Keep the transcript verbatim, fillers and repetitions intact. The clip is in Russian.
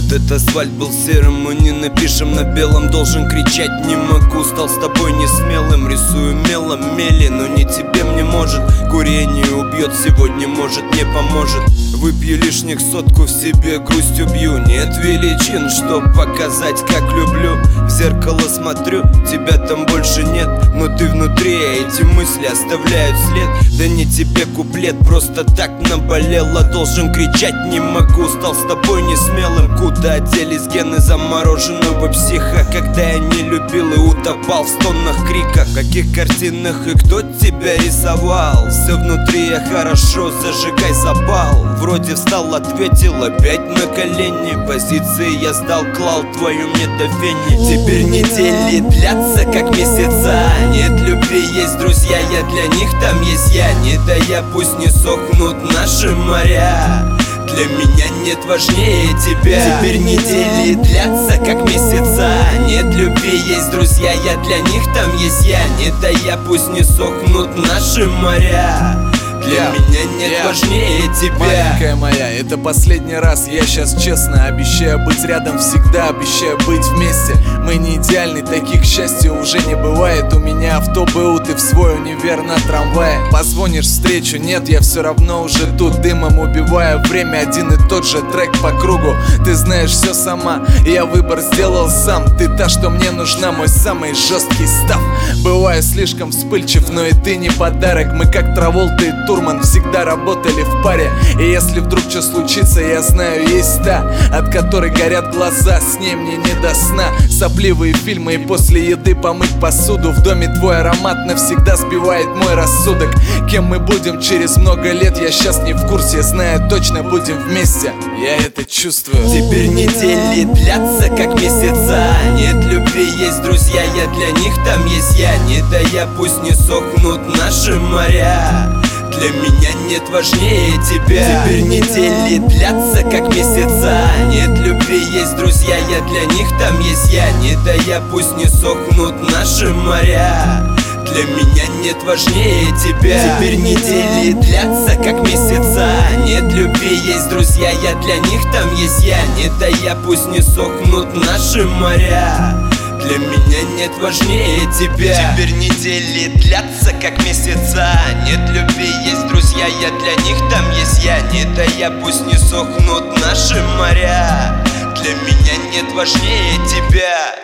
Этот асфальт был серым, мы не напишем на белом. Должен кричать не могу, стал с тобой не смелым. Рисую мелом мели, но не тебе мне может. Курение убьет сегодня, может не поможет. Выпью лишних сотку, в себе грусть убью. Нет величин, чтоб показать, как люблю. В зеркало смотрю, тебя там больше нет, но ты внутри, а эти мысли оставляют след. Да не тебе куплет, просто так наболело. Должен кричать не могу, стал с тобой не смелым. Куда делись гены замороженного психа, когда я не любил и утопал в стонах, криках? В каких картинах и кто тебя рисовал? Все внутри я хорошо, зажигай запал. Вроде встал, ответил, опять на колени. Позиции я сдал, клал твою мне до фени. Теперь недели длятся как месяца. Нет любви, есть друзья, я для них, там есть я. Не дая, пусть не сохнут наши моря. Для меня нет важнее тебя. Теперь недели длятся как месяца. Нет любви, есть друзья, я для них, там есть я. Не дая, пусть не сохнут наши моря. Для yeah, меня нет yeah. важнее тебя. Маленькая моя, это последний раз. Я сейчас честно обещаю быть рядом всегда, обещаю быть вместе. Мы не идеальны, таких счастья уже не бывает. У меня авто БУ, ты в свой универ на трамвае. Позвонишь встречу, нет, я все равно уже тут. Дымом убиваю время, один и тот же трек по кругу. Ты знаешь все сама, я выбор сделал сам. Ты та, что мне нужна, мой самый жесткий став. Бываю слишком вспыльчив, но и ты не подарок. Мы как Траволта и Турман всегда работали в паре. И если вдруг что случится, я знаю, есть та, от которой горят глаза, с ней мне не до сна. Сопливые фильмы и после еды помыть посуду. В доме твой аромат навсегда сбивает мой рассудок. Кем мы будем через много лет, я сейчас не в курсе. Знаю точно, будем вместе, я это чувствую. Теперь недели длятся как месяца. Нет любви, есть друзья, я для них, там есть я. Не дая, пусть не сохнут наши моря. Для меня нет важнее тебя. Теперь недели длятся как месяца. Нет любви, есть друзья, я для них, там есть я. Не дая, пусть не сохнут наши моря. Для меня нет важнее тебя. Теперь недели длятся как месяца. Нет любви, есть друзья, я для них, там есть я. Не дая, пусть не сохнут наши моря. Для меня нет важнее тебя. Теперь недели длятся как месяца. Нет любви, есть друзья, я для них, там есть я. Не дая, пусть не сохнут наши моря. Для меня нет важнее тебя.